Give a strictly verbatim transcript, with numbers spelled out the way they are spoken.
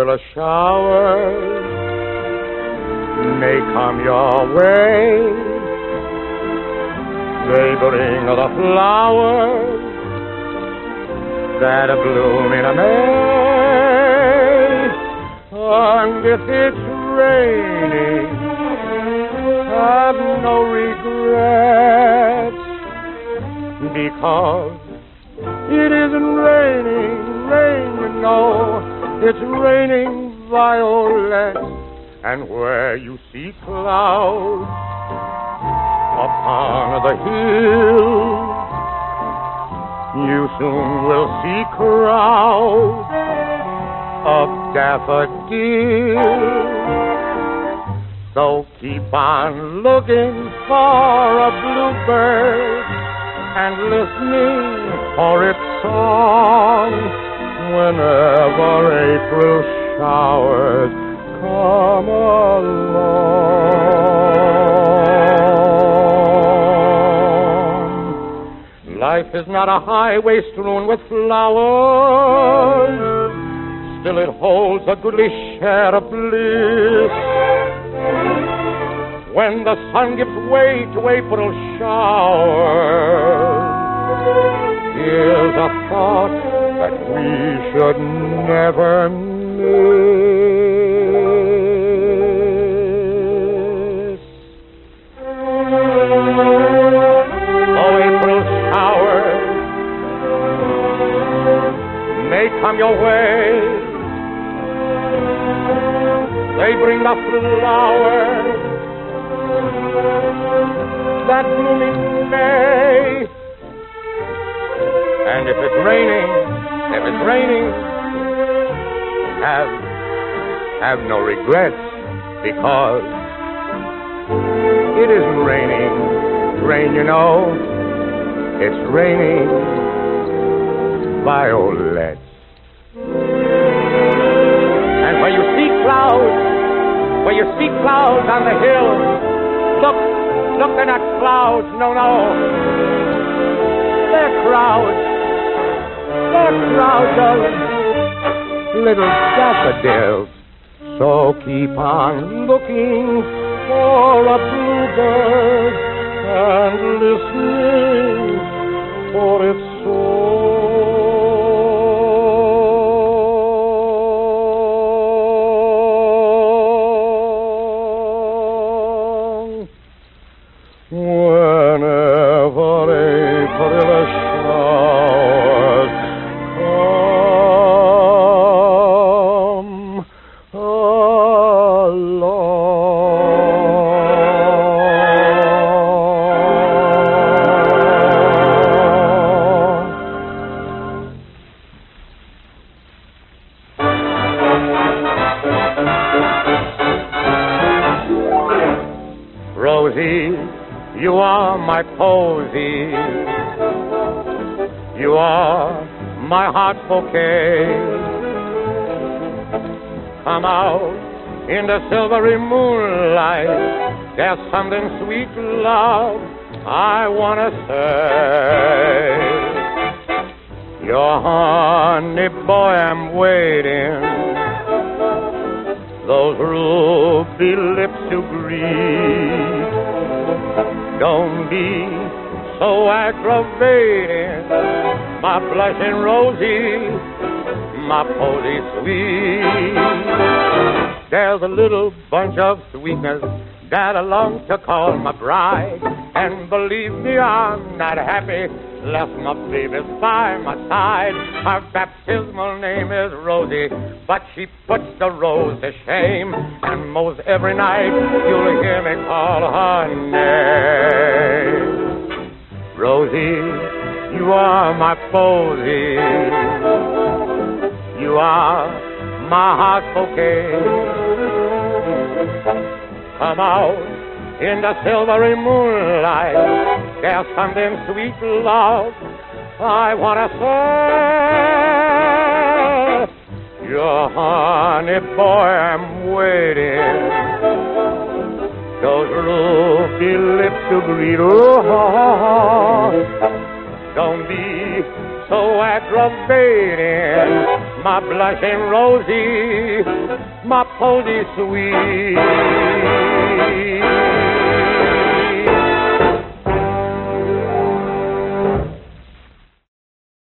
perilous showers may come your way. They bring the flowers that bloom in a May. And if it's raining, have no regrets, because it isn't raining, rain, you know, it's raining violets. And where you see clouds upon the hill, you soon will see crowds of daffodils. So keep on looking for a bluebird and listening for its song whenever April showers come along. Life is not a highway strewn with flowers, still it holds a goodly share of bliss. When the sun gives way to April showers, here's a thought that we should never miss. Oh, April showers may come your way. They bring the flowers that bloom in May. And if it's raining, if it's raining, have, have no regrets, because it isn't raining, rain, you know, it's raining violets. And where you see clouds, where you see clouds on the hill, look, look, they're not clouds, no, no, they're crowds. They're crowds of little daffodils. So keep on looking for a bluebird and listening for its song. Whenever April showers Rosie, you are my posy. You are my heart bouquet. Come out in the silvery moonlight. There's something sweet, love, I wanna say. Your honey boy, I'm waiting. Those ruby lips to greet. Don't be so aggravating, my blushing Rosie, my posy sweet. There's a little bunch of sweetness that I long to call my bride, and believe me, I'm not happy left my baby's by my side. Her baptismal name is Rosie, but she puts the rose to shame, and most every night you'll hear me call her name. Rosie, you are my posy. You are my heart bouquet. Come out in the silvery moonlight. There's something sweet, love, I wanna say. Your honey boy, I'm waiting. Those ruby lips to greet. Oh, don't be so aggravating, my blushing Rosie, my posy sweet.